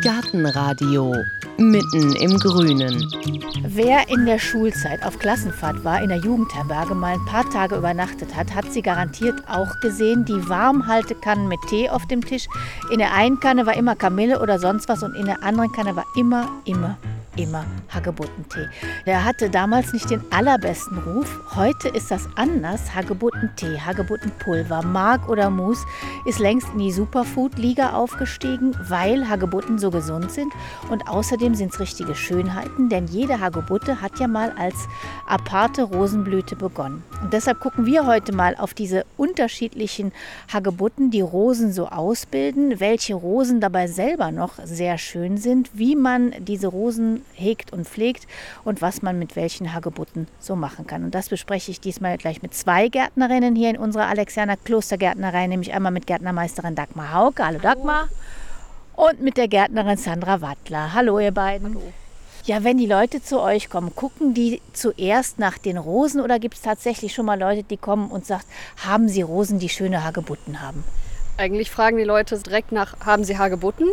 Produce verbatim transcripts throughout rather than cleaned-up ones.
Gartenradio mitten im Grünen. Wer in der Schulzeit auf Klassenfahrt war, in der Jugendherberge mal ein paar Tage übernachtet hat, hat sie garantiert auch gesehen, die Warmhaltekannen mit Tee auf dem Tisch. In der einen Kanne war immer Kamille oder sonst was und in der anderen Kanne war immer, immer, immer Hagebuttentee. Der hatte damals nicht den allerbesten Ruf. Heute ist das anders. Hagebuttentee, Hagebuttenpulver, Mark oder Mus ist längst in die Superfood-Liga aufgestiegen, weil Hagebutten so gesund sind. Und außerdem sind es richtige Schönheiten, denn jede Hagebutte hat ja mal als aparte Rosenblüte begonnen. Und deshalb gucken wir heute mal auf diese unterschiedlichen Hagebutten, die Rosen so ausbilden, welche Rosen dabei selber noch sehr schön sind, wie man diese Rosen hegt und pflegt und was man mit welchen Hagebutten so machen kann. Und das bespreche ich diesmal gleich mit zwei Gärtnerinnen hier in unserer Alexianer Klostergärtnerei, nämlich einmal mit Gärtnermeisterin Dagmar Hauke. Hallo Dagmar. Und mit der Gärtnerin Sandra Wattler. Hallo ihr beiden. Hallo. Ja, wenn die Leute zu euch kommen, gucken die zuerst nach den Rosen oder gibt es tatsächlich schon mal Leute, die kommen und sagen, haben sie Rosen, die schöne Hagebutten haben? Eigentlich fragen die Leute direkt nach, haben sie Hagebutten?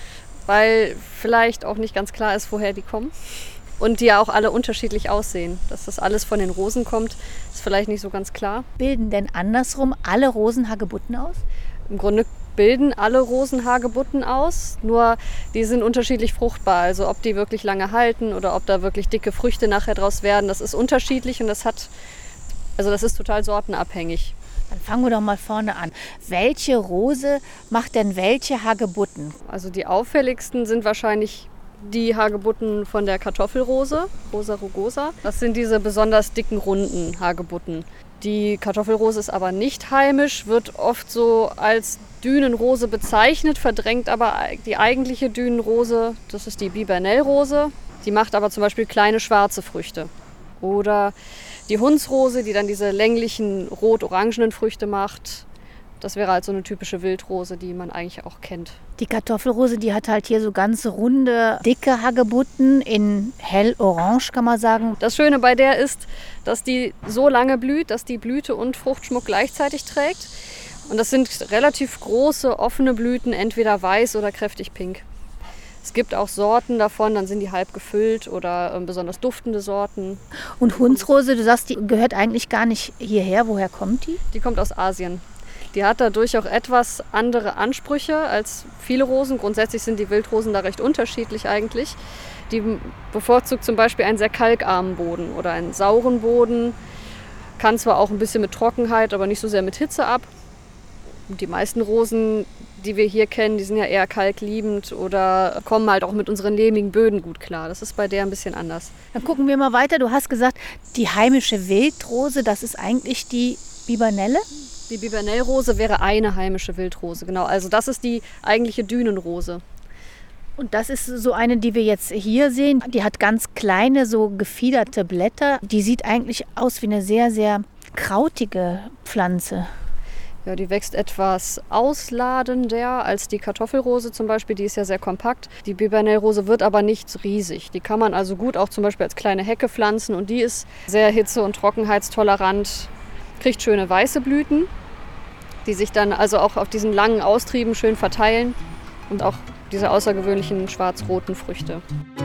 Weil vielleicht auch nicht ganz klar ist, woher die kommen. Und die ja auch alle unterschiedlich aussehen. Dass das alles von den Rosen kommt, ist vielleicht nicht so ganz klar. Bilden denn andersrum alle Rosen Hagebutten aus? Im Grunde bilden alle Rosen Hagebutten aus, nur die sind unterschiedlich fruchtbar. Also ob die wirklich lange halten oder ob da wirklich dicke Früchte nachher draus werden, das ist unterschiedlich und das hat, also das ist total sortenabhängig. Dann fangen wir doch mal vorne an. Welche Rose macht denn welche Hagebutten? Also die auffälligsten sind wahrscheinlich die Hagebutten von der Kartoffelrose, Rosa rugosa. Das sind diese besonders dicken, runden Hagebutten. Die Kartoffelrose ist aber nicht heimisch, wird oft so als Dünenrose bezeichnet, verdrängt aber die eigentliche Dünenrose, das ist die Bibernellrose. Die macht aber zum Beispiel kleine schwarze Früchte. Oder die Hundsrose, die dann diese länglichen rot-orangenen Früchte macht. Das wäre halt so eine typische Wildrose, die man eigentlich auch kennt. Die Kartoffelrose, die hat halt hier so ganz runde, dicke Hagebutten in hellorange, kann man sagen. Das Schöne bei der ist, dass die so lange blüht, dass die Blüte und Fruchtschmuck gleichzeitig trägt. Und das sind relativ große, offene Blüten, entweder weiß oder kräftig pink. Es gibt auch Sorten davon, dann sind die halb gefüllt oder äh, besonders duftende Sorten. Und Hundsrose, du sagst, die gehört eigentlich gar nicht hierher. Woher kommt die? Die kommt aus Asien. Die hat dadurch auch etwas andere Ansprüche als viele Rosen. Grundsätzlich sind die Wildrosen da recht unterschiedlich eigentlich. Die bevorzugt zum Beispiel einen sehr kalkarmen Boden oder einen sauren Boden. Kann zwar auch ein bisschen mit Trockenheit, aber nicht so sehr mit Hitze ab. Und die meisten Rosen, die wir hier kennen, die sind ja eher kalkliebend oder kommen halt auch mit unseren lehmigen Böden gut klar. Das ist bei der ein bisschen anders. Dann gucken wir mal weiter. Du hast gesagt, die heimische Wildrose, das ist eigentlich die Bibernelle? Die Bibernellrose wäre eine heimische Wildrose, genau. Also das ist die eigentliche Dünenrose. Und das ist so eine, die wir jetzt hier sehen. Die hat ganz kleine, so gefiederte Blätter. Die sieht eigentlich aus wie eine sehr, sehr krautige Pflanze. Ja, die wächst etwas ausladender als die Kartoffelrose zum Beispiel. Die ist ja sehr kompakt. Die Bibernellrose wird aber nicht riesig. Die kann man also gut auch zum Beispiel als kleine Hecke pflanzen. Und die ist sehr hitze- und trockenheitstolerant. Kriegt schöne weiße Blüten, die sich dann also auch auf diesen langen Austrieben schön verteilen. Und auch diese außergewöhnlichen schwarz-roten Früchte.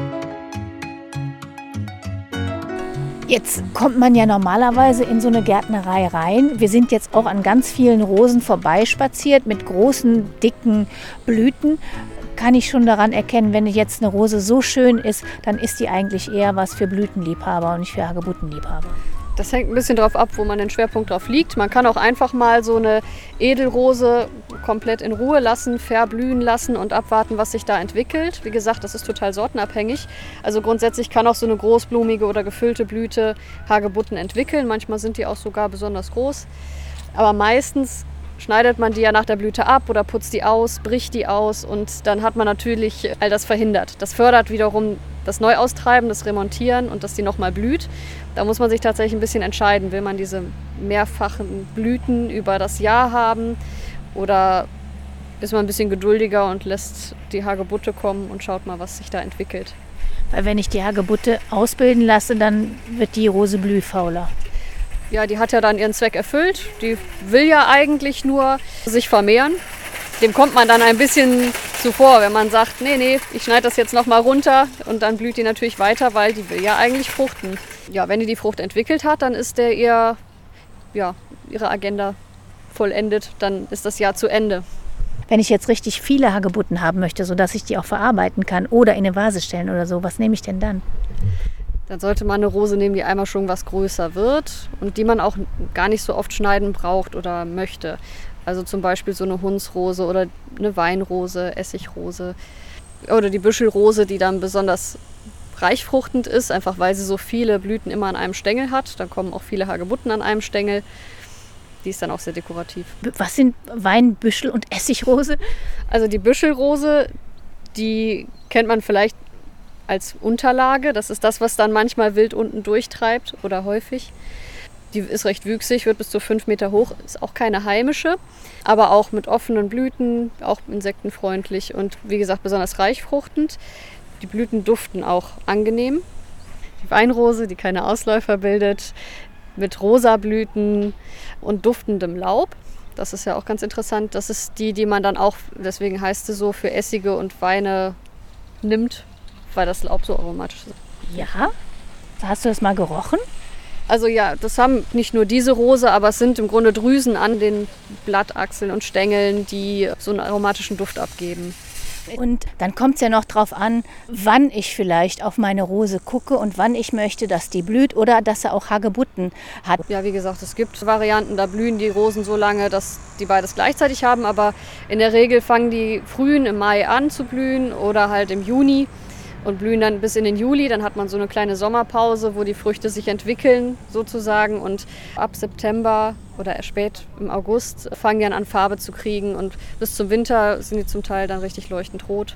Jetzt kommt man ja normalerweise in so eine Gärtnerei rein. Wir sind jetzt auch an ganz vielen Rosen vorbeispaziert mit großen, dicken Blüten. Kann ich schon daran erkennen, wenn jetzt eine Rose so schön ist, dann ist die eigentlich eher was für Blütenliebhaber und nicht für Hagebuttenliebhaber. Das hängt ein bisschen drauf ab, wo man den Schwerpunkt drauf liegt. Man kann auch einfach mal so eine Edelrose komplett in Ruhe lassen, verblühen lassen und abwarten, was sich da entwickelt. Wie gesagt, das ist total sortenabhängig. Also grundsätzlich kann auch so eine großblumige oder gefüllte Blüte Hagebutten entwickeln. Manchmal sind die auch sogar besonders groß. Aber meistens schneidet man die ja nach der Blüte ab oder putzt die aus, bricht die aus und dann hat man natürlich all das verhindert. Das fördert wiederum das Neuaustreiben, das Remontieren und dass die nochmal blüht. Da muss man sich tatsächlich ein bisschen entscheiden, will man diese mehrfachen Blüten über das Jahr haben oder ist man ein bisschen geduldiger und lässt die Hagebutte kommen und schaut mal, was sich da entwickelt. Weil wenn ich die Hagebutte ausbilden lasse, dann wird die Rose blühfauler. Ja, die hat ja dann ihren Zweck erfüllt. Die will ja eigentlich nur sich vermehren. Dem kommt man dann ein bisschen zuvor, wenn man sagt, nee, nee, ich schneide das jetzt nochmal runter und dann blüht die natürlich weiter, weil die will ja eigentlich fruchten. Ja, wenn die die Frucht entwickelt hat, dann ist der ihr, ja, ihre Agenda vollendet, dann ist das Jahr zu Ende. Wenn ich jetzt richtig viele Hagebutten haben möchte, sodass ich die auch verarbeiten kann oder in eine Vase stellen oder so, was nehme ich denn dann? Dann sollte man eine Rose nehmen, die einmal schon was größer wird und die man auch gar nicht so oft schneiden braucht oder möchte. Also zum Beispiel so eine Hundsrose oder eine Weinrose, Essigrose oder die Büschelrose, die dann besonders reichfruchtend ist, einfach weil sie so viele Blüten immer an einem Stängel hat. Dann kommen auch viele Hagebutten an einem Stängel. Die ist dann auch sehr dekorativ. Was sind Wein, Büschel und Essigrose? Also die Büschelrose, die kennt man vielleicht als Unterlage. Das ist das, was dann manchmal wild unten durchtreibt oder häufig. Die ist recht wüchsig, wird bis zu fünf Meter hoch, ist auch keine heimische, aber auch mit offenen Blüten, auch insektenfreundlich und wie gesagt besonders reichfruchtend. Die Blüten duften auch angenehm. Die Weinrose, die keine Ausläufer bildet, mit rosa Blüten und duftendem Laub. Das ist ja auch ganz interessant. Das ist die, die man dann auch, deswegen heißt sie so, für Essige und Weine nimmt, weil das Laub so aromatisch ist. Ja, hast du das mal gerochen? Also ja, das haben nicht nur diese Rose, aber es sind im Grunde Drüsen an den Blattachseln und Stängeln, die so einen aromatischen Duft abgeben. Und dann kommt es ja noch drauf an, wann ich vielleicht auf meine Rose gucke und wann ich möchte, dass die blüht oder dass sie auch Hagebutten hat. Ja, wie gesagt, es gibt Varianten, da blühen die Rosen so lange, dass die beides gleichzeitig haben. Aber in der Regel fangen die frühen im Mai an zu blühen oder halt im Juni und blühen dann bis in den Juli. Dann hat man so eine kleine Sommerpause, wo die Früchte sich entwickeln sozusagen. Und ab September oder erst spät im August fangen die dann an, Farbe zu kriegen. Und bis zum Winter sind die zum Teil dann richtig leuchtend rot.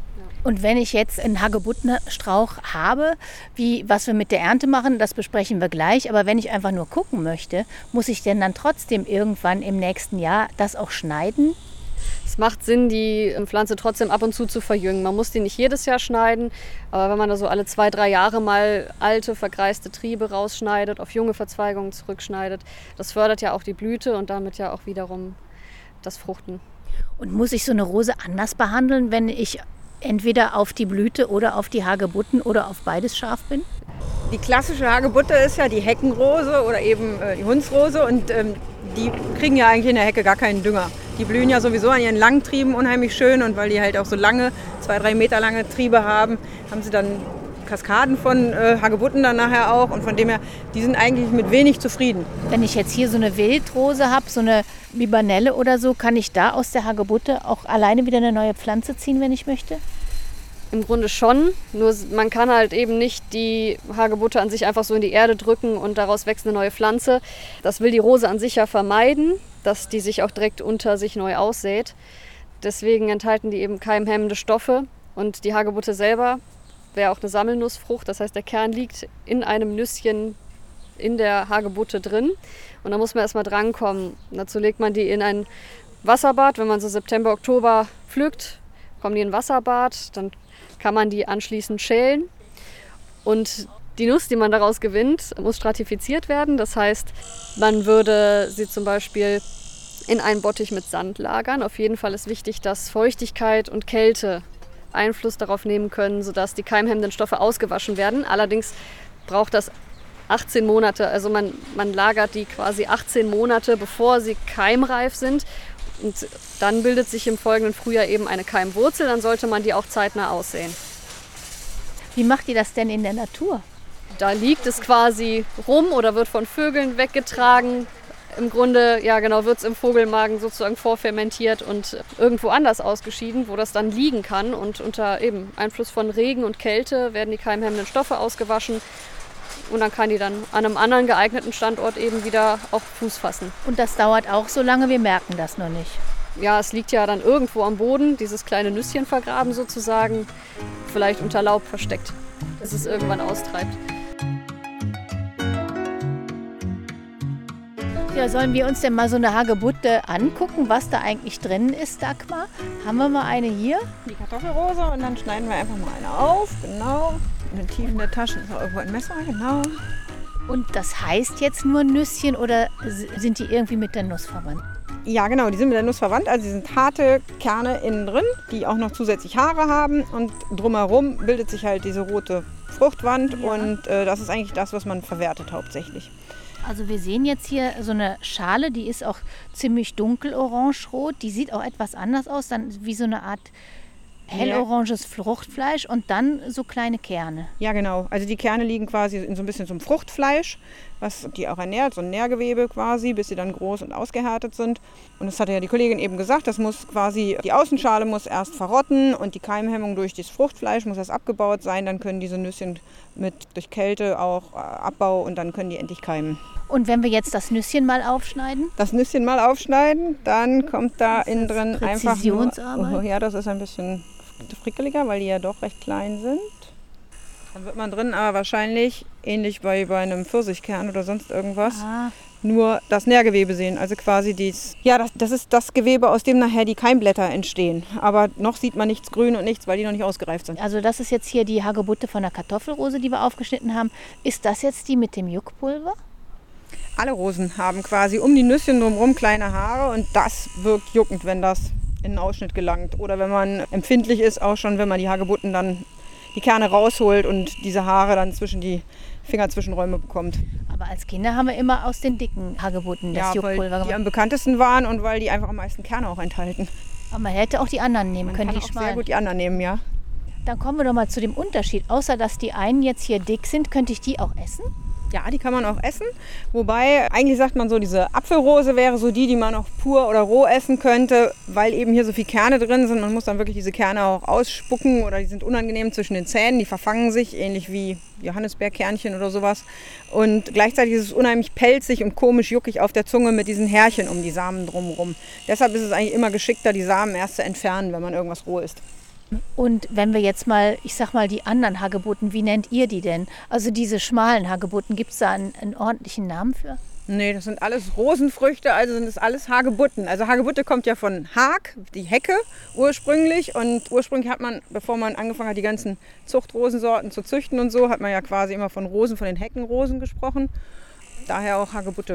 Und wenn ich jetzt einen Hagebuttenstrauch habe, wie, was wir mit der Ernte machen, das besprechen wir gleich. Aber wenn ich einfach nur gucken möchte, muss ich denn dann trotzdem irgendwann im nächsten Jahr das auch schneiden? Es macht Sinn, die Pflanze trotzdem ab und zu zu verjüngen. Man muss die nicht jedes Jahr schneiden, aber wenn man da so alle zwei, drei Jahre mal alte, vergreiste Triebe rausschneidet, auf junge Verzweigungen zurückschneidet, das fördert ja auch die Blüte und damit ja auch wiederum das Fruchten. Und muss ich so eine Rose anders behandeln, wenn ich entweder auf die Blüte oder auf die Hagebutten oder auf beides scharf bin? Die klassische Hagebutte ist ja die Heckenrose oder eben äh, die Hundsrose und ähm, die kriegen ja eigentlich in der Hecke gar keinen Dünger. Die blühen ja sowieso an ihren langen Trieben unheimlich schön und weil die halt auch so lange, zwei, drei Meter lange Triebe haben, haben sie dann Kaskaden von äh, Hagebutten dann nachher auch und von dem her, die sind eigentlich mit wenig zufrieden. Wenn ich jetzt hier so eine Wildrose habe, so eine Libanelle oder so, kann ich da aus der Hagebutte auch alleine wieder eine neue Pflanze ziehen, wenn ich möchte? Im Grunde schon, nur man kann halt eben nicht die Hagebutte an sich einfach so in die Erde drücken und daraus wächst eine neue Pflanze. Das will die Rose an sich ja vermeiden, dass die sich auch direkt unter sich neu aussät. Deswegen enthalten die eben keimhemmende Stoffe und die Hagebutte selber wäre auch eine Sammelnussfrucht. Das heißt, der Kern liegt in einem Nüsschen in der Hagebutte drin und da muss man erstmal drankommen. Dazu legt man die in ein Wasserbad, wenn man so September, Oktober pflückt, kommen die in ein Wasserbad, dann kann man die anschließend schälen und die Nuss, die man daraus gewinnt, muss stratifiziert werden. Das heißt, man würde sie zum Beispiel in einen Bottich mit Sand lagern. Auf jeden Fall ist wichtig, dass Feuchtigkeit und Kälte Einfluss darauf nehmen können, sodass die keimhemmenden Stoffe ausgewaschen werden. Allerdings braucht das achtzehn Monate, also man, man lagert die quasi achtzehn Monate, bevor sie keimreif sind. Und dann bildet sich im folgenden Frühjahr eben eine Keimwurzel, dann sollte man die auch zeitnah aussehen. Wie macht ihr das denn in der Natur? Da liegt es quasi rum oder wird von Vögeln weggetragen. Im Grunde, ja genau, wird es im Vogelmagen sozusagen vorfermentiert und irgendwo anders ausgeschieden, wo das dann liegen kann. Und unter eben Einfluss von Regen und Kälte werden die keimhemmenden Stoffe ausgewaschen. Und dann kann die dann an einem anderen geeigneten Standort eben wieder auch Fuß fassen. Und das dauert auch so lange, wir merken das noch nicht. Ja, es liegt ja dann irgendwo am Boden, dieses kleine Nüsschen vergraben sozusagen, vielleicht unter Laub versteckt, bis es irgendwann austreibt. Ja, sollen wir uns denn mal so eine Hagebutte angucken, was da eigentlich drin ist, Dagmar? Haben wir mal eine hier? Die Kartoffelrose und dann schneiden wir einfach mal eine auf, genau. Und tief in der Tasche ist auch irgendwo ein Messer, genau. Und das heißt jetzt nur Nüsschen oder sind die irgendwie mit der Nuss verwandt? Ja, genau, die sind mit der Nuss verwandt. Also sie sind harte Kerne innen drin, die auch noch zusätzlich Haare haben. Und drumherum bildet sich halt diese rote Fruchtwand. Ja. Und äh, das ist eigentlich das, was man verwertet hauptsächlich. Also wir sehen jetzt hier so eine Schale, die ist auch ziemlich dunkel orange-rot. Die sieht auch etwas anders aus, dann wie so eine Art helloranges Fruchtfleisch und dann so kleine Kerne. Ja, genau. Also die Kerne liegen quasi in so ein bisschen zum Fruchtfleisch, was die auch ernährt, so ein Nährgewebe quasi, bis sie dann groß und ausgehärtet sind. Und das hatte ja die Kollegin eben gesagt, das muss quasi, die Außenschale muss erst verrotten und die Keimhemmung durch das Fruchtfleisch muss erst abgebaut sein. Dann können diese Nüsschen mit durch Kälte auch äh, Abbau und dann können die endlich keimen. Und wenn wir jetzt das Nüsschen mal aufschneiden? Das Nüsschen mal aufschneiden, dann kommt da innen drin einfach nur, Präzisionsarbeit? oh, ja, das ist ein bisschen frickeliger, weil die ja doch recht klein sind. Dann wird man drin aber wahrscheinlich, ähnlich wie bei einem Pfirsichkern oder sonst irgendwas, Ah. nur das Nährgewebe sehen. Also quasi dies, ja, das, das ist das Gewebe, aus dem nachher die Keimblätter entstehen. Aber noch sieht man nichts grün und nichts, weil die noch nicht ausgereift sind. Also das ist jetzt hier die Hagebutte von der Kartoffelrose, die wir aufgeschnitten haben. Ist das jetzt die mit dem Juckpulver? Alle Rosen haben quasi um die Nüsschen drumherum kleine Haare und das wirkt juckend, wenn das in den Ausschnitt gelangt. Oder wenn man empfindlich ist, auch schon, wenn man die Hagebutten dann die Kerne rausholt und diese Haare dann zwischen die Fingerzwischenräume bekommt. Aber als Kinder haben wir immer aus den dicken Hagebutten das Ja, weil Juckpulver die gemacht. am bekanntesten waren und weil die einfach am meisten Kerne auch enthalten. Aber man hätte auch die anderen nehmen Man können, kann die auch sehr schmalen. gut die anderen nehmen, ja. Dann kommen wir doch mal zu dem Unterschied. Außer dass die einen jetzt hier dick sind, könnte ich die auch essen? Ja, die kann man auch essen. Wobei, eigentlich sagt man so, diese Apfelrose wäre so die, die man auch pur oder roh essen könnte, weil eben hier so viele Kerne drin sind. Man muss dann wirklich diese Kerne auch ausspucken oder die sind unangenehm zwischen den Zähnen. Die verfangen sich, ähnlich wie Johannisbeerkernchen oder sowas. Und gleichzeitig ist es unheimlich pelzig und komisch juckig auf der Zunge mit diesen Härchen um die Samen drumherum. Deshalb ist es eigentlich immer geschickter, die Samen erst zu entfernen, wenn man irgendwas roh isst. Und wenn wir jetzt mal, ich sag mal, die anderen Hagebutten, wie nennt ihr die denn? Also diese schmalen Hagebutten, gibt es da einen, einen ordentlichen Namen für? Nee, das sind alles Rosenfrüchte, also sind das alles Hagebutten. Also Hagebutte kommt ja von Hag, die Hecke ursprünglich. Und ursprünglich hat man, bevor man angefangen hat, die ganzen Zuchtrosensorten zu züchten und so, hat man ja quasi immer von Rosen, von den Heckenrosen gesprochen. Daher auch Hagebutte.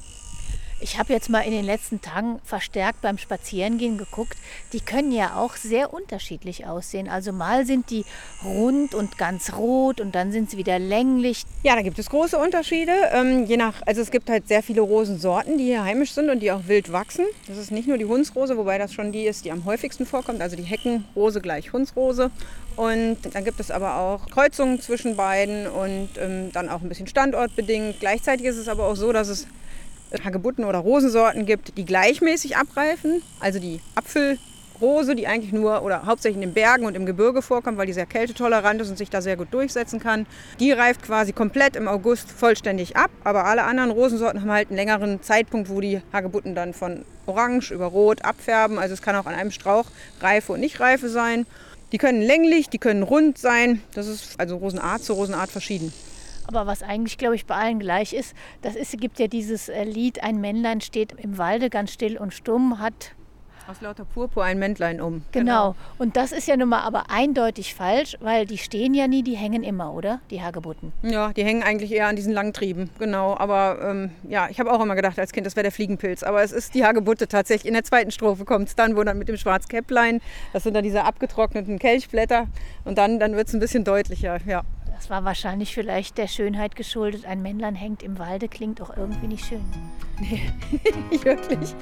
Ich habe jetzt mal in den letzten Tagen verstärkt beim Spazierengehen geguckt. Die können ja auch sehr unterschiedlich aussehen. Also mal sind die rund und ganz rot und dann sind sie wieder länglich. Ja, da gibt es große Unterschiede. Ähm, je nach, also es gibt halt sehr viele Rosensorten, die hier heimisch sind und die auch wild wachsen. Das ist nicht nur die Hundsrose, wobei das schon die ist, die am häufigsten vorkommt. Also die Heckenrose gleich Hundsrose. Und dann gibt es aber auch Kreuzungen zwischen beiden und ähm, dann auch ein bisschen standortbedingt. Gleichzeitig ist es aber auch so, dass es Hagebutten oder Rosensorten gibt, die gleichmäßig abreifen. Also die Apfelrose, die eigentlich nur oder hauptsächlich in den Bergen und im Gebirge vorkommt, weil die sehr kältetolerant ist und sich da sehr gut durchsetzen kann. Die reift quasi komplett im August vollständig ab. Aber alle anderen Rosensorten haben halt einen längeren Zeitpunkt, wo die Hagebutten dann von orange über rot abfärben. Also es kann auch an einem Strauch Reife und Nicht-Reife sein. Die können länglich, die können rund sein. Das ist also Rosenart zu Rosenart verschieden. Aber was eigentlich, glaube ich, bei allen gleich ist, das ist, gibt ja dieses äh, Lied, ein Männlein steht im Walde ganz still und stumm, hat... Aus lauter Purpur ein Männlein um. Genau. Und das ist ja nun mal aber eindeutig falsch, weil die stehen ja nie, die hängen immer, oder? Die Hagebutten. Ja, die hängen eigentlich eher an diesen Langtrieben, genau. Aber ähm, ja, ich habe auch immer gedacht als Kind, das wäre der Fliegenpilz. Aber es ist die Hagebutte tatsächlich. In der zweiten Strophe kommt es dann, wo dann mit dem Schwarzkäpplein, das sind dann diese abgetrockneten Kelchblätter. Und dann, dann wird es ein bisschen deutlicher, ja. Das war wahrscheinlich vielleicht der Schönheit geschuldet. Ein Männlein hängt im Walde, klingt auch irgendwie nicht schön. Nee, nicht wirklich.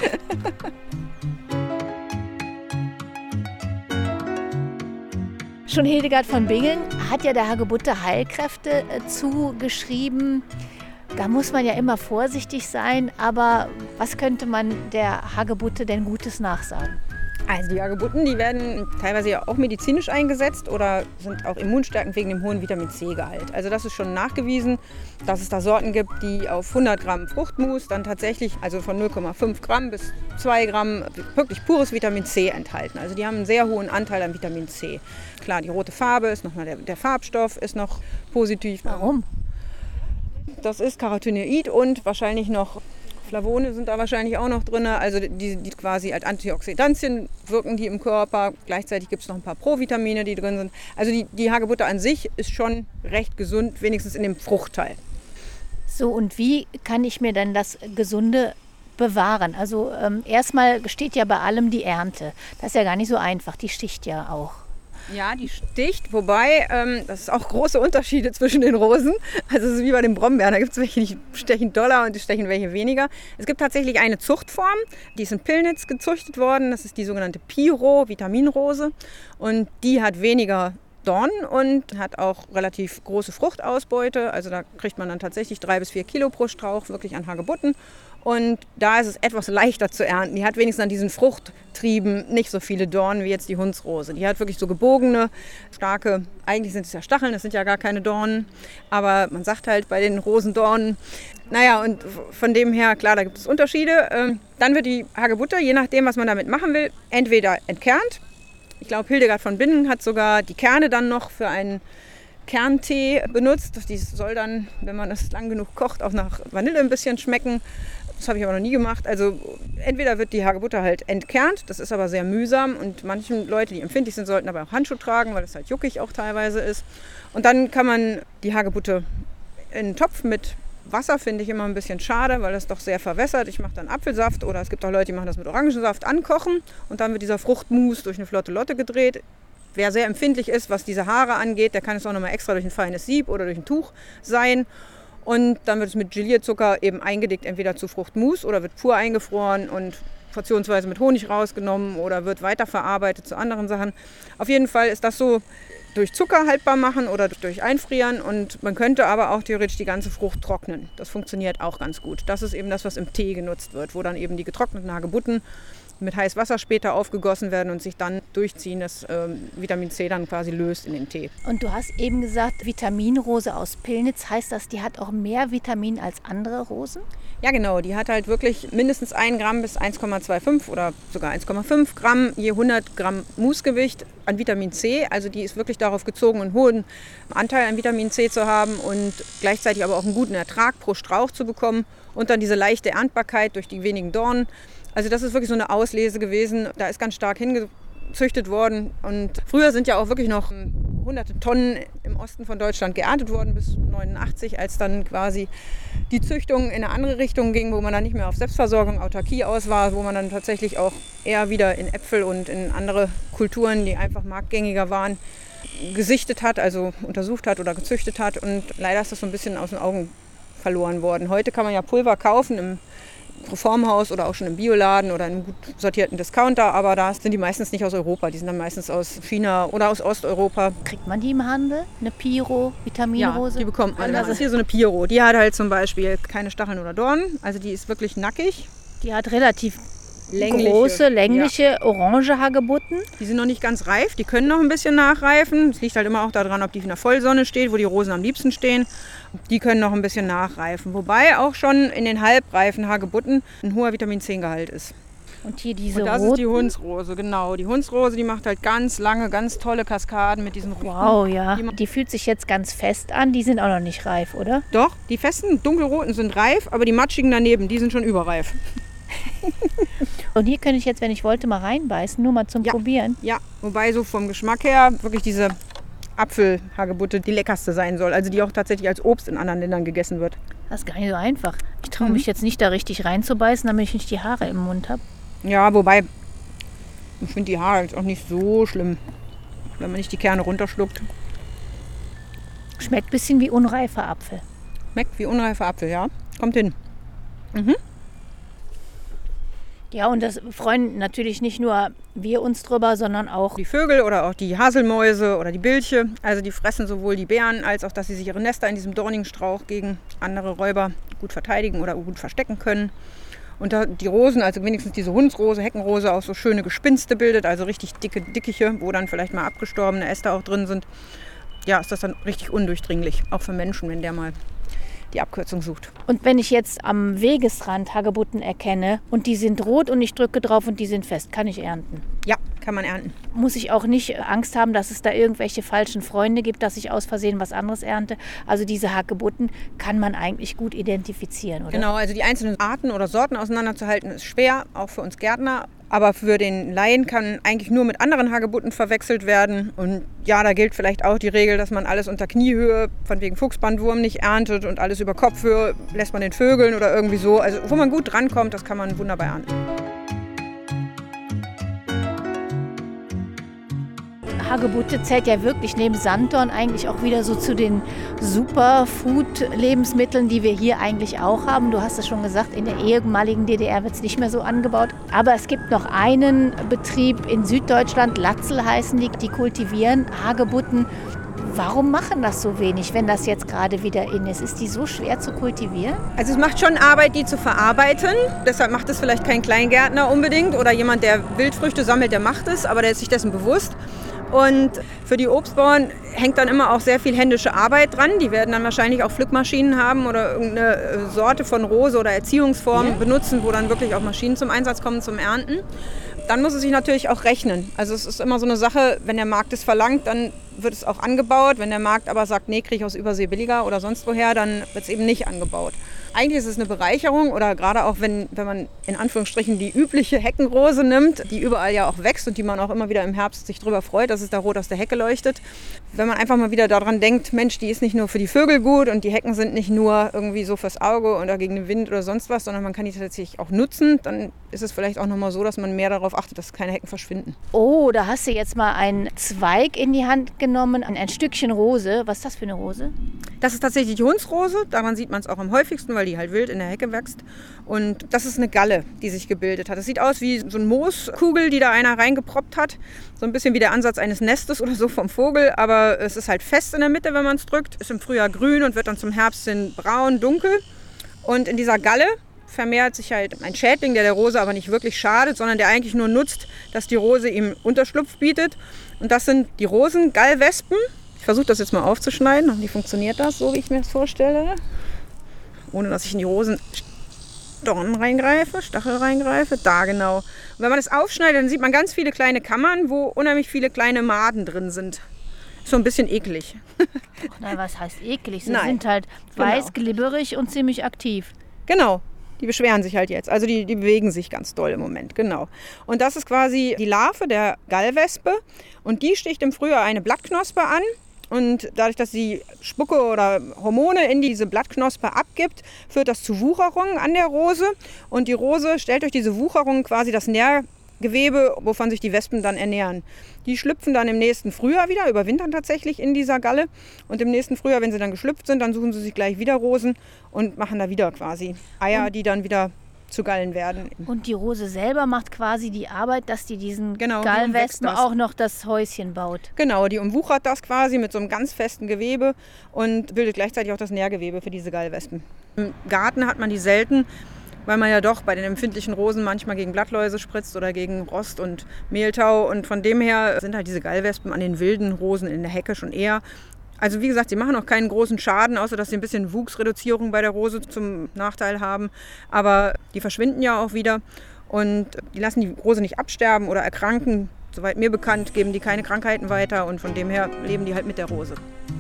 Schon Hildegard von Bingen hat ja der Hagebutte Heilkräfte äh, zugeschrieben. Da muss man ja immer vorsichtig sein, aber was könnte man der Hagebutte denn Gutes nachsagen? Also die Hagebutten, die werden teilweise ja auch medizinisch eingesetzt oder sind auch immunstärkend wegen dem hohen Vitamin C-Gehalt. Also das ist schon nachgewiesen, dass es da Sorten gibt, die auf hundert Gramm Fruchtmus dann tatsächlich, also von null Komma fünf Gramm bis zwei Gramm wirklich pures Vitamin C enthalten. Also die haben einen sehr hohen Anteil an Vitamin C. Klar, die rote Farbe ist noch mal der, der Farbstoff ist noch positiv. Warum? Das ist Carotinoid und wahrscheinlich noch Flavone sind da wahrscheinlich auch noch drin, also die, die quasi als Antioxidantien wirken die im Körper. Gleichzeitig gibt es noch ein paar Provitamine, die drin sind. Also die, die Hagebutte an sich ist schon recht gesund, wenigstens in dem Fruchtteil. So, und wie kann ich mir dann das gesunde bewahren? Also ähm, erstmal steht ja bei allem die Ernte. Das ist ja gar nicht so einfach, die sticht ja auch. Ja, die sticht, wobei, ähm, das ist auch große Unterschiede zwischen den Rosen. Also es ist wie bei den Brombeeren, da gibt es welche, die stechen doller und die stechen welche weniger. Es gibt tatsächlich eine Zuchtform, die ist in Pillnitz gezüchtet worden, das ist die sogenannte Piro, Vitaminrose, und die hat weniger Dornen und hat auch relativ große Fruchtausbeute. Also da kriegt man dann tatsächlich drei bis vier Kilo pro Strauch wirklich an Hagebutten. Und da ist es etwas leichter zu ernten. Die hat wenigstens an diesen Fruchttrieben nicht so viele Dornen wie jetzt die Hundsrose. Die hat wirklich so gebogene, starke, eigentlich sind es ja Stacheln, das sind ja gar keine Dornen. Aber man sagt halt bei den Rosendornen, naja, und von dem her, klar, da gibt es Unterschiede. Dann wird die Hagebutte, je nachdem, was man damit machen will, entweder entkernt. Ich glaube, Hildegard von Bingen hat sogar die Kerne dann noch für einen Kerntee benutzt. Die soll dann, wenn man das lang genug kocht, auch nach Vanille ein bisschen schmecken. Das habe ich aber noch nie gemacht. Also entweder wird die Hagebutte halt entkernt, das ist aber sehr mühsam und manche Leute, die empfindlich sind, sollten aber auch Handschuhe tragen, weil es halt juckig auch teilweise ist. Und dann kann man die Hagebutte in einen Topf mit Wasser, finde ich immer ein bisschen schade, weil das doch sehr verwässert. Ich mache dann Apfelsaft oder es gibt auch Leute, die machen das mit Orangensaft, ankochen und dann wird dieser Fruchtmus durch eine flotte Lotte gedreht. Wer sehr empfindlich ist, was diese Haare angeht, der kann es auch nochmal extra durch ein feines Sieb oder durch ein Tuch sein. Und dann wird es mit Gelierzucker eben eingedickt, entweder zu Fruchtmus oder wird pur eingefroren und portionsweise mit Honig rausgenommen oder wird weiterverarbeitet zu anderen Sachen. Auf jeden Fall ist das so durch Zucker haltbar machen oder durch Einfrieren und man könnte aber auch theoretisch die ganze Frucht trocknen. Das funktioniert auch ganz gut. Das ist eben das, was im Tee genutzt wird, wo dann eben die getrockneten Hagebutten mit heißem Wasser später aufgegossen werden und sich dann durchziehen, dass ähm, Vitamin C dann quasi löst in den Tee. Und du hast eben gesagt, Vitaminrose aus Pillnitz, heißt das, die hat auch mehr Vitamin als andere Rosen? Ja genau, die hat halt wirklich mindestens ein Gramm bis eins Komma fünfundzwanzig oder sogar eins Komma fünf Gramm je hundert Gramm Musgewicht an Vitamin C. Also die ist wirklich darauf gezogen, einen hohen Anteil an Vitamin C zu haben und gleichzeitig aber auch einen guten Ertrag pro Strauch zu bekommen und dann diese leichte Erntbarkeit durch die wenigen Dornen. Also das ist wirklich so eine Auslese gewesen. Da ist ganz stark hingezüchtet worden. Und früher sind ja auch wirklich noch hunderte Tonnen im Osten von Deutschland geerntet worden bis neunundachtzig, als dann quasi die Züchtung in eine andere Richtung ging, wo man dann nicht mehr auf Selbstversorgung, Autarkie aus war, wo man dann tatsächlich auch eher wieder in Äpfel und in andere Kulturen, die einfach marktgängiger waren, gesichtet hat, also untersucht hat oder gezüchtet hat. Und leider ist das so ein bisschen aus den Augen verloren worden. Heute kann man ja Pulver kaufen im Reformhaus oder auch schon im Bioladen oder in einem gut sortierten Discounter, aber da sind die meistens nicht aus Europa, die sind dann meistens aus China oder aus Osteuropa. Kriegt man die im Handel? Eine Piro, Vitaminrose? Ja, die bekommt man. Das ist hier so eine Piro, die hat halt zum Beispiel keine Stacheln oder Dornen, also die ist wirklich nackig. Die hat relativ längliche, große, längliche, ja. orange Hagebutten. Die sind noch nicht ganz reif, die können noch ein bisschen nachreifen. Es liegt halt immer auch daran, ob die in der Vollsonne steht, wo die Rosen am liebsten stehen. Die können noch ein bisschen nachreifen. Wobei auch schon in den halbreifen Hagebutten ein hoher Vitamin C Gehalt ist. Und hier diese Und das roten? ist die Hundsrose, genau. Die Hundsrose, die macht halt ganz lange, ganz tolle Kaskaden mit diesen roten. Wow, ja. Die, die fühlt sich jetzt ganz fest an. Die sind auch noch nicht reif, oder? Doch, die festen dunkelroten sind reif, aber die matschigen daneben, die sind schon überreif. Und hier könnte ich jetzt, wenn ich wollte, mal reinbeißen, nur mal zum ja. Probieren. Ja, wobei so vom Geschmack her wirklich diese Apfelhagebutte die leckerste sein soll. Also die auch tatsächlich als Obst in anderen Ländern gegessen wird. Das ist gar nicht so einfach. Ich traue mhm. mich jetzt nicht da richtig reinzubeißen, damit ich nicht die Haare im Mund habe. Ja, wobei, ich finde die Haare jetzt auch nicht so schlimm, wenn man nicht die Kerne runterschluckt. Schmeckt ein bisschen wie unreifer Apfel. Schmeckt wie unreifer Apfel, ja. Kommt hin. Mhm. Ja, und das freuen natürlich nicht nur wir uns drüber, sondern auch die Vögel oder auch die Haselmäuse oder die Bilche. Also die fressen sowohl die Beeren, als auch, dass sie sich ihre Nester in diesem dornigen Strauch gegen andere Räuber gut verteidigen oder gut verstecken können. Und da die Rosen, also wenigstens diese Hundsrose, Heckenrose, auch so schöne Gespinste bildet, also richtig dicke Dickiche, wo dann vielleicht mal abgestorbene Äste auch drin sind. Ja, ist das dann richtig undurchdringlich, auch für Menschen, wenn der mal die Abkürzung sucht. Und wenn ich jetzt am Wegesrand Hagebutten erkenne und die sind rot und ich drücke drauf und die sind fest, kann ich ernten? Ja, kann man ernten. Muss ich auch nicht Angst haben, dass es da irgendwelche falschen Freunde gibt, dass ich aus Versehen was anderes ernte? Also diese Hagebutten kann man eigentlich gut identifizieren, oder? Genau, also die einzelnen Arten oder Sorten auseinanderzuhalten ist schwer, auch für uns Gärtner. Aber für den Laien kann eigentlich nur mit anderen Hagebutten verwechselt werden. Und ja, da gilt vielleicht auch die Regel, dass man alles unter Kniehöhe, von wegen Fuchsbandwurm, nicht erntet und alles über Kopfhöhe lässt man den Vögeln oder irgendwie so. Also wo man gut drankommt, das kann man wunderbar ernten. Hagebutte zählt ja wirklich neben Sanddorn eigentlich auch wieder so zu den Superfood-Lebensmitteln, die wir hier eigentlich auch haben. Du hast es schon gesagt, in der ehemaligen D D R wird es nicht mehr so angebaut. Aber es gibt noch einen Betrieb in Süddeutschland, Latzel heißen die, die kultivieren Hagebutten. Warum machen das so wenig, wenn das jetzt gerade wieder in ist? Ist die so schwer zu kultivieren? Also es macht schon Arbeit, die zu verarbeiten. Deshalb macht es vielleicht kein Kleingärtner unbedingt oder jemand, der Wildfrüchte sammelt, der macht es, aber der ist sich dessen bewusst. Und für die Obstbauern hängt dann immer auch sehr viel händische Arbeit dran. Die werden dann wahrscheinlich auch Pflückmaschinen haben oder irgendeine Sorte von Rose oder Erziehungsform ja. benutzen, wo dann wirklich auch Maschinen zum Einsatz kommen zum Ernten. Dann muss es sich natürlich auch rechnen. Also es ist immer so eine Sache, wenn der Markt es verlangt, dann wird es auch angebaut. Wenn der Markt aber sagt, nee, kriege ich aus Übersee billiger oder sonst woher, dann wird es eben nicht angebaut. Eigentlich ist es eine Bereicherung oder gerade auch, wenn, wenn man in Anführungsstrichen die übliche Heckenrose nimmt, die überall ja auch wächst und die man auch immer wieder im Herbst sich drüber freut, dass es da rot aus der Hecke leuchtet. Wenn man einfach mal wieder daran denkt, Mensch, die ist nicht nur für die Vögel gut und die Hecken sind nicht nur irgendwie so fürs Auge oder gegen den Wind oder sonst was, sondern man kann die tatsächlich auch nutzen, dann ist es vielleicht auch nochmal so, dass man mehr darauf achtet, dass keine Hecken verschwinden. Oh, da hast du jetzt mal einen Zweig in die Hand genommen, ein Stückchen Rose. Was ist das für eine Rose? Das ist tatsächlich die Hundsrose, daran sieht man es auch am häufigsten, weil die halt wild in der Hecke wächst. Und das ist eine Galle, die sich gebildet hat. Das sieht aus wie so eine Mooskugel, die da einer reingeproppt hat. So ein bisschen wie der Ansatz eines Nestes oder so vom Vogel, aber es ist halt fest in der Mitte, wenn man es drückt. Ist im Frühjahr grün und wird dann zum Herbst hin braun, dunkel. Und in dieser Galle vermehrt sich halt ein Schädling, der der Rose aber nicht wirklich schadet, sondern der eigentlich nur nutzt, dass die Rose ihm Unterschlupf bietet. Und das sind die Rosengallwespen. Ich versuche das jetzt mal aufzuschneiden. Und wie funktioniert das, so wie ich mir das vorstelle? Ohne dass ich in die Rosendornen reingreife, Stachel reingreife. Da genau. Und wenn man das aufschneidet, dann sieht man ganz viele kleine Kammern, wo unheimlich viele kleine Maden drin sind. Ist so ein bisschen eklig. Ach, na, was heißt eklig? Sie Nein. sind halt weiß, Genau. glibberig und ziemlich aktiv. Genau. Die beschweren sich halt jetzt. Also die, die bewegen sich ganz doll im Moment, genau. Und das ist quasi die Larve der Gallwespe. Und die sticht im Frühjahr eine Blattknospe an. Und dadurch, dass sie Spucke oder Hormone in diese Blattknospe abgibt, führt das zu Wucherungen an der Rose. Und die Rose stellt durch diese Wucherungen quasi das Nährgewebe, wovon sich die Wespen dann ernähren. Die schlüpfen dann im nächsten Frühjahr wieder, überwintern tatsächlich in dieser Galle. Und im nächsten Frühjahr, wenn sie dann geschlüpft sind, dann suchen sie sich gleich wieder Rosen und machen da wieder quasi Eier, die dann wieder zu Gallen werden. Und die Rose selber macht quasi die Arbeit, dass die diesen Genau, die Gallenwespen umwächst das. auch noch das Häuschen baut. Genau, die umwuchert das quasi mit so einem ganz festen Gewebe und bildet gleichzeitig auch das Nährgewebe für diese Gallwespen. Im Garten hat man die selten, weil man ja doch bei den empfindlichen Rosen manchmal gegen Blattläuse spritzt oder gegen Rost und Mehltau. Und von dem her sind halt diese Gallwespen an den wilden Rosen in der Hecke schon eher. Also wie gesagt, sie machen auch keinen großen Schaden, außer dass sie ein bisschen Wuchsreduzierung bei der Rose zum Nachteil haben. Aber die verschwinden ja auch wieder und die lassen die Rose nicht absterben oder erkranken. Soweit mir bekannt, geben die keine Krankheiten weiter und von dem her leben die halt mit der Rose.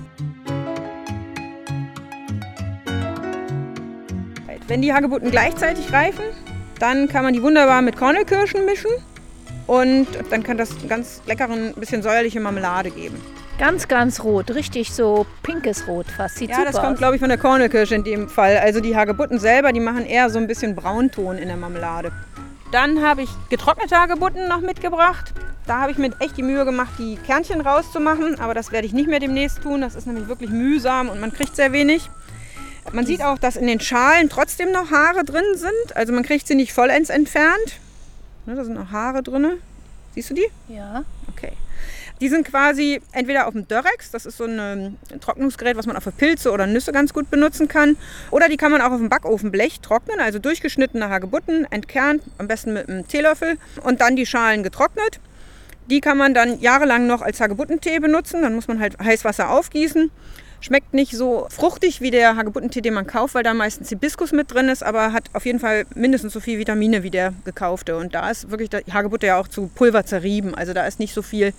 Wenn die Hagebutten gleichzeitig reifen, dann kann man die wunderbar mit Kornelkirschen mischen und dann kann das ganz leckeren, bisschen säuerliche Marmelade geben. Ganz, ganz rot, richtig so pinkes Rot fast. Sieht Ja, super das kommt, aus. glaube ich, von der Kornelkirsche in dem Fall. Also die Hagebutten selber, die machen eher so ein bisschen Braunton in der Marmelade. Dann habe ich getrocknete Hagebutten noch mitgebracht. Da habe ich mir echt die Mühe gemacht, die Kernchen rauszumachen. Aber das werde ich nicht mehr demnächst tun. Das ist nämlich wirklich mühsam und man kriegt sehr wenig. Man sieht auch, dass in den Schalen trotzdem noch Haare drin sind. Also man kriegt sie nicht vollends entfernt. Ne, da sind noch Haare drin. Siehst du die? Ja. Okay. Die sind quasi entweder auf dem Dörrex, das ist so ein Trocknungsgerät, was man auch für Pilze oder Nüsse ganz gut benutzen kann. Oder die kann man auch auf dem Backofenblech trocknen, also durchgeschnittene Hagebutten, entkernt, am besten mit einem Teelöffel und dann die Schalen getrocknet. Die kann man dann jahrelang noch als Hagebuttentee benutzen, dann muss man halt Heißwasser aufgießen. Schmeckt nicht so fruchtig wie der Hagebuttentee, den man kauft, weil da meistens Hibiskus mit drin ist, aber hat auf jeden Fall mindestens so viel Vitamine wie der gekaufte. Und da ist wirklich die Hagebutte ja auch zu Pulver zerrieben, also da ist nicht so viel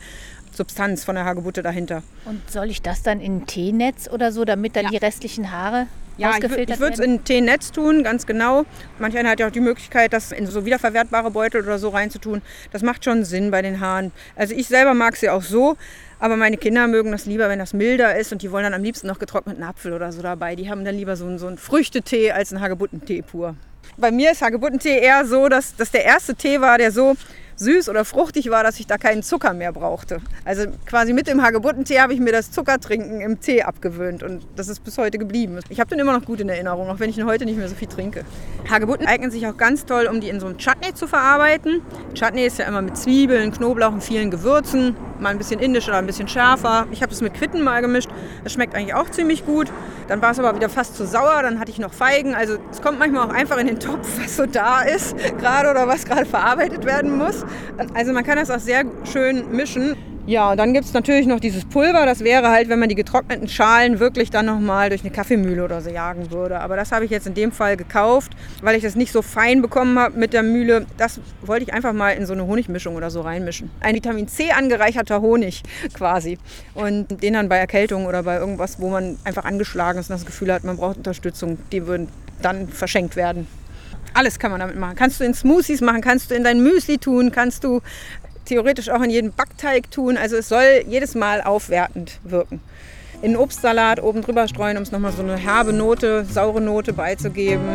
Substanz von der Hagebutte dahinter. Und soll ich das dann in ein Teenetz oder so, damit dann Ja. die restlichen Haare Ja, ich, ausgefiltert ich würde es werden? in ein Teennetz tun, ganz genau. Manch einer hat ja auch die Möglichkeit, das in so wiederverwertbare Beutel oder so reinzutun. Das macht schon Sinn bei den Haaren. Also ich selber mag sie auch so, aber meine Kinder mögen das lieber, wenn das milder ist und die wollen dann am liebsten noch getrockneten Apfel oder so dabei. Die haben dann lieber so einen, so einen Früchtetee als einen Hagebuttentee pur. Bei mir ist Hagebuttentee eher so, dass, dass der erste Tee war, der so süß oder fruchtig war, dass ich da keinen Zucker mehr brauchte. Also quasi mit dem Hagebuttentee habe ich mir das Zuckertrinken im Tee abgewöhnt und das ist bis heute geblieben. Ich habe den immer noch gut in Erinnerung, auch wenn ich ihn heute nicht mehr so viel trinke. Hagebutten eignen sich auch ganz toll, um die in so einem Chutney zu verarbeiten. Chutney ist ja immer mit Zwiebeln, Knoblauch und vielen Gewürzen, mal ein bisschen indisch oder ein bisschen schärfer. Ich habe das mit Quitten mal gemischt, das schmeckt eigentlich auch ziemlich gut. Dann war es aber wieder fast zu sauer, dann hatte ich noch Feigen. Also es kommt manchmal auch einfach in den Topf, was so da ist, gerade oder was gerade verarbeitet werden muss. Also man kann das auch sehr schön mischen. Ja, und dann gibt es natürlich noch dieses Pulver. Das wäre halt, wenn man die getrockneten Schalen wirklich dann nochmal durch eine Kaffeemühle oder so jagen würde. Aber das habe ich jetzt in dem Fall gekauft, weil ich das nicht so fein bekommen habe mit der Mühle. Das wollte ich einfach mal in so eine Honigmischung oder so reinmischen. Ein Vitamin C angereicherter Honig quasi. Und den dann bei Erkältung oder bei irgendwas, wo man einfach angeschlagen ist und das Gefühl hat, man braucht Unterstützung, die würden dann verschenkt werden. Alles kann man damit machen. Kannst du in Smoothies machen, kannst du in dein Müsli tun, kannst du theoretisch auch in jeden Backteig tun. Also es soll jedes Mal aufwertend wirken. In den Obstsalat oben drüber streuen, um es nochmal so eine herbe Note, saure Note beizugeben.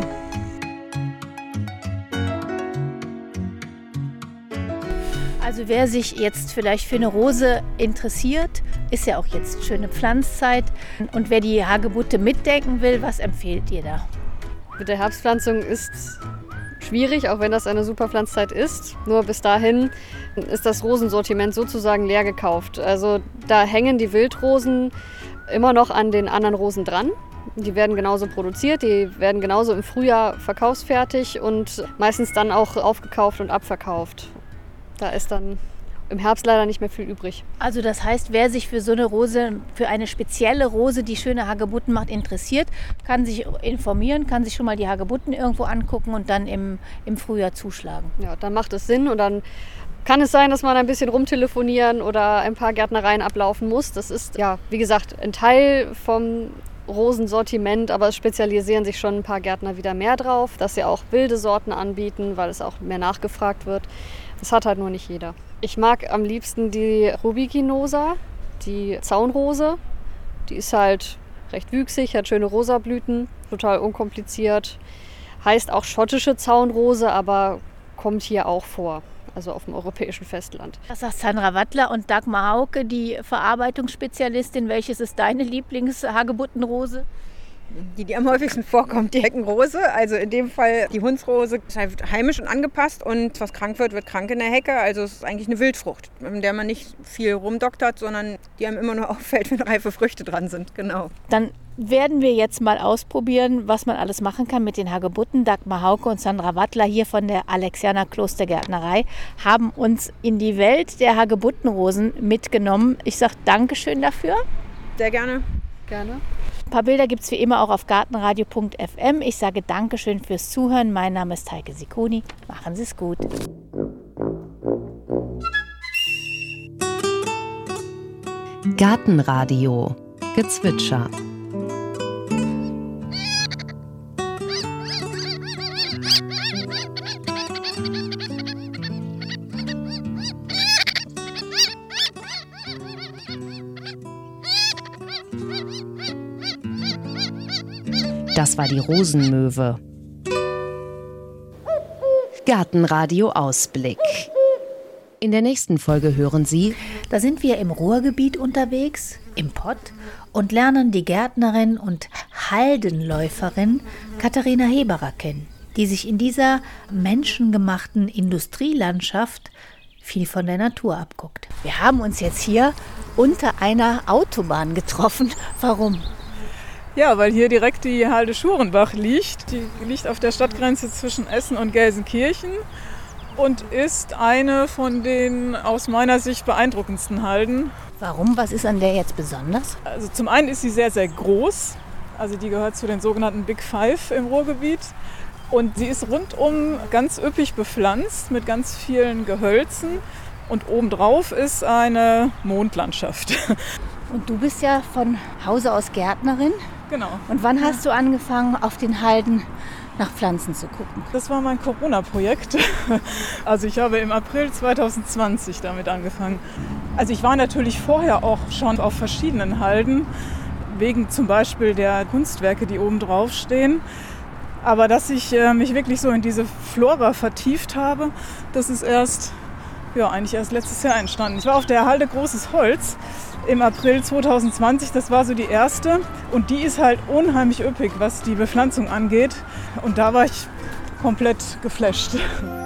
Also wer sich jetzt vielleicht für eine Rose interessiert, ist ja auch jetzt schöne Pflanzzeit. Und wer die Hagebutte mitdenken will, was empfehlt ihr da? Mit der Herbstpflanzung ist schwierig, auch wenn das eine super Pflanzzeit ist. Nur bis dahin ist das Rosensortiment sozusagen leer gekauft. Also da hängen die Wildrosen immer noch an den anderen Rosen dran. Die werden genauso produziert, die werden genauso im Frühjahr verkaufsfertig und meistens dann auch aufgekauft und abverkauft. Da ist dann im Herbst leider nicht mehr viel übrig. Also das heißt, wer sich für so eine Rose, für eine spezielle Rose, die schöne Hagebutten macht, interessiert, kann sich informieren, kann sich schon mal die Hagebutten irgendwo angucken und dann im, im Frühjahr zuschlagen. Ja, dann macht es Sinn und dann kann es sein, dass man ein bisschen rumtelefonieren oder ein paar Gärtnereien ablaufen muss. Das ist, ja, wie gesagt, ein Teil vom Rosensortiment, aber es spezialisieren sich schon ein paar Gärtner wieder mehr drauf, dass sie auch wilde Sorten anbieten, weil es auch mehr nachgefragt wird. Das hat halt nur nicht jeder. Ich mag am liebsten die Rubiginosa, die Zaunrose. Die ist halt recht wüchsig, hat schöne Rosablüten, total unkompliziert. Heißt auch schottische Zaunrose, aber kommt hier auch vor, also auf dem europäischen Festland. Das sagt Sandra Wattler und Dagmar Hauke, die Verarbeitungsspezialistin. Welches ist deine Lieblings-Hagebuttenrose? Die, die am häufigsten vorkommt, die Heckenrose. Also in dem Fall die Hundsrose, ist halt heimisch und angepasst und was krank wird, wird krank in der Hecke. Also es ist eigentlich eine Wildfrucht, in der man nicht viel rumdoktert, sondern die einem immer nur auffällt, wenn reife Früchte dran sind. Genau. Dann werden wir jetzt mal ausprobieren, was man alles machen kann mit den Hagebutten. Dagmar Hauke und Sandra Wattler hier von der Alexianer Klostergärtnerei haben uns in die Welt der Hagebuttenrosen mitgenommen. Ich sage Dankeschön dafür. Sehr gerne. Gerne. Ein paar Bilder gibt es wie immer auch auf gartenradio punkt f m. Ich sage Dankeschön fürs Zuhören. Mein Name ist Heike Sicconi. Machen Sie es gut. Gartenradio Gezwitscher. Das war die Rosenmöwe. Gartenradio Ausblick. In der nächsten Folge hören Sie: Da sind wir im Ruhrgebiet unterwegs, im Pott, und lernen die Gärtnerin und Haldenläuferin Katharina Heberer kennen, die sich in dieser menschengemachten Industrielandschaft viel von der Natur abguckt. Wir haben uns jetzt hier unter einer Autobahn getroffen. Warum? Ja, weil hier direkt die Halde Schurenbach liegt. Die liegt auf der Stadtgrenze zwischen Essen und Gelsenkirchen und ist eine von den aus meiner Sicht beeindruckendsten Halden. Warum? Was ist an der jetzt besonders? Also zum einen ist sie sehr, sehr groß. Also die gehört zu den sogenannten Big Five im Ruhrgebiet. Und sie ist rundum ganz üppig bepflanzt mit ganz vielen Gehölzen. Und obendrauf ist eine Mondlandschaft. Und du bist ja von Hause aus Gärtnerin. Genau. Und wann hast du angefangen, auf den Halden nach Pflanzen zu gucken? Das war mein Corona-Projekt. Also ich habe im April zwanzig zwanzig damit angefangen. Also ich war natürlich vorher auch schon auf verschiedenen Halden, wegen zum Beispiel der Kunstwerke, die oben drauf stehen. Aber dass ich äh, mich wirklich so in diese Flora vertieft habe, das ist erst, ja, eigentlich erst letztes Jahr entstanden. Ich war auf der Halde Großes Holz im April zwanzig zwanzig, das war so die erste. Und die ist halt unheimlich üppig, was die Bepflanzung angeht. Und da war ich komplett geflasht.